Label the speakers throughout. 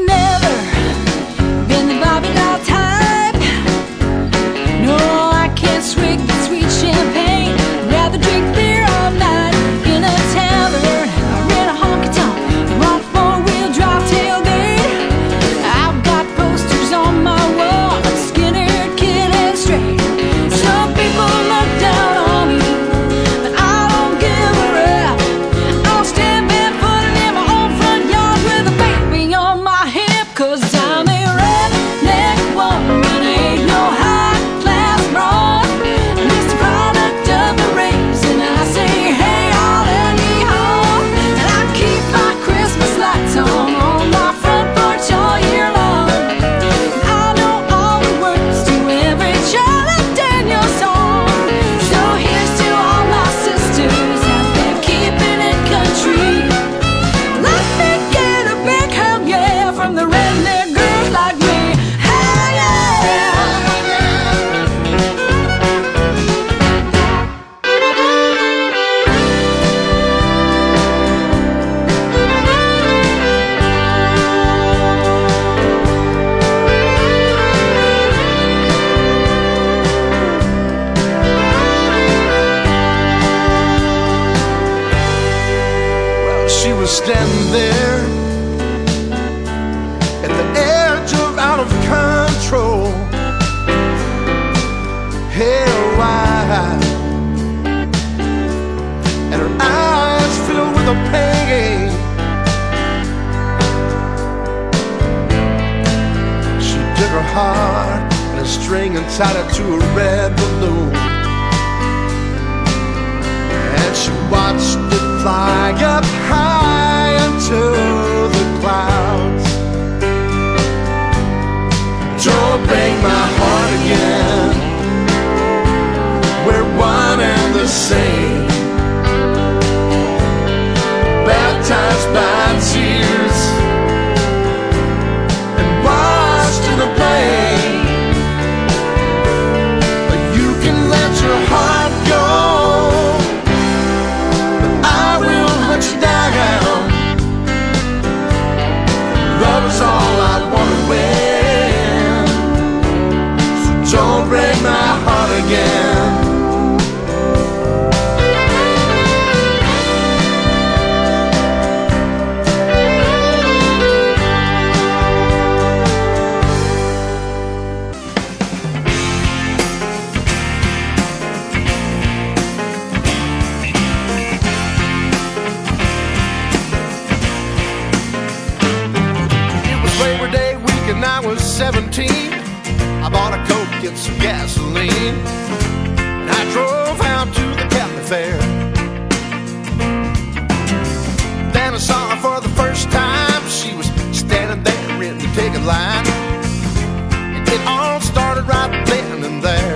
Speaker 1: never been the Bobby doll type. No, I can't swig the sweet champagne. Rather drink beer all night in a tavern or in a honky-tonk on a four-wheel drive tailgate. I've got posters on my wall, Skinner, Kid, and Straight. Some people look down on me, but I don't give a rap. I'll stand barefooted in my own front yard with a baby on my hip, 'cause I'm a redneck woman, ain't no high-class broad. I'm just a product of the race, and I say, hey, all and yee-haw. And I keep my Christmas lights on my front porch all year long. I know all the words to every Charlie Daniels song. So here's to all my sisters out there keeping it country. Let me get a big hell yeah from the redneck girls like me. Hey, yeah.
Speaker 2: Well, she was standing there at the edge of out of control, hair wide, and her eyes filled with a pain. She took her heart and a string and tied it to a red balloon, and she watched it fly up high into the clouds. Don't break my heart again, we're one and the same, baptized by tears and washed in the pain. You can let your heart go, but I will hunt you down. Love is all I want to win, so don't break my heart again. It was Labor Day week and I was 17. I bought a Coke and some gasoline, and I drove out to the county fair. Then I saw her for the first time. She was standing there in the ticket line, and it all started right then and there.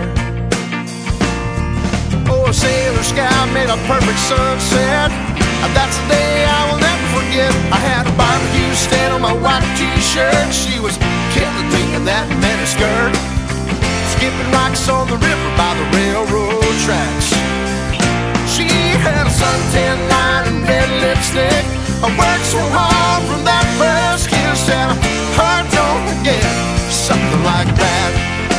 Speaker 2: Oh, a sailor scout made a perfect sunset. That's a day I will never forget. I had a barbecue stand on my white t-shirt. She was killing me in that miniskirt, skipping rocks on the river by the railroad tracks. She had a suntan line and red lipstick. I worked so hard from that first kiss, and I heard don't forget, something like that.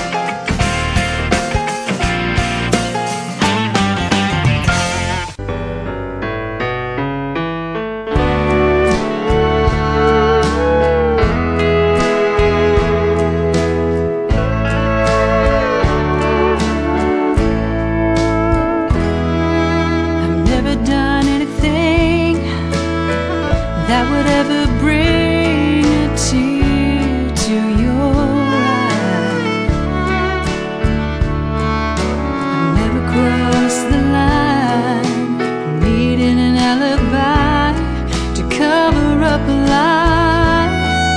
Speaker 1: I've never done anything that would ever bring a tear to your eye. I've never crossed the line, needing an alibi to cover up a lie.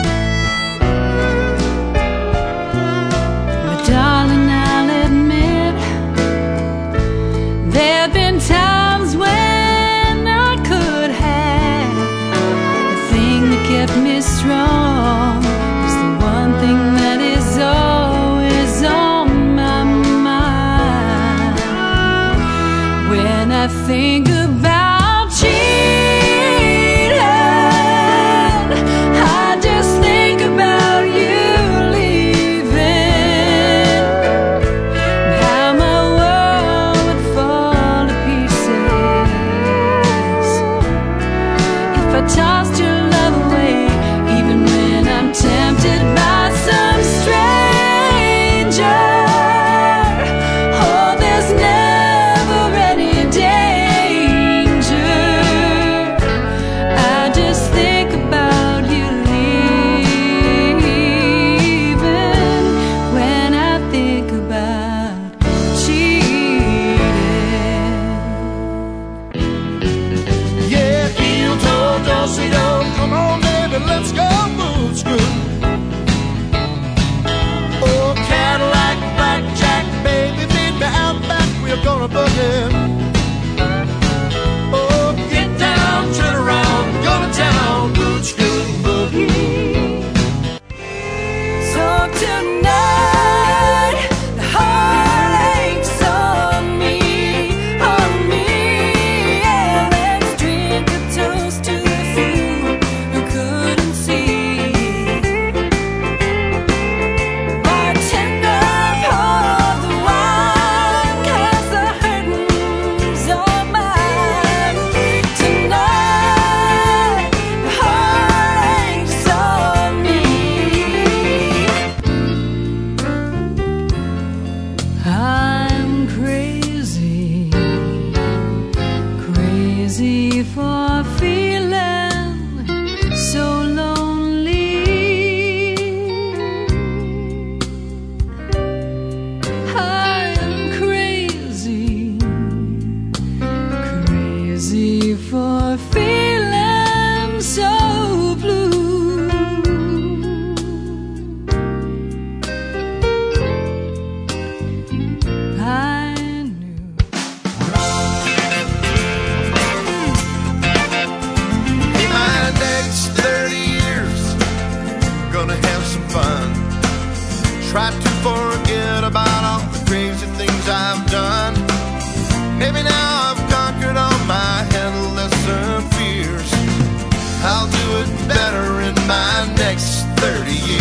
Speaker 1: But darling, I'll admit, there have been times when I could have. The thing that kept me strong is the one thing that is always on my mind. When I think about cheating, I just think
Speaker 2: some fun. Try to forget about all the crazy things I've done. Maybe now I've conquered all my head lesser fears. I'll do it better in my next 30 years.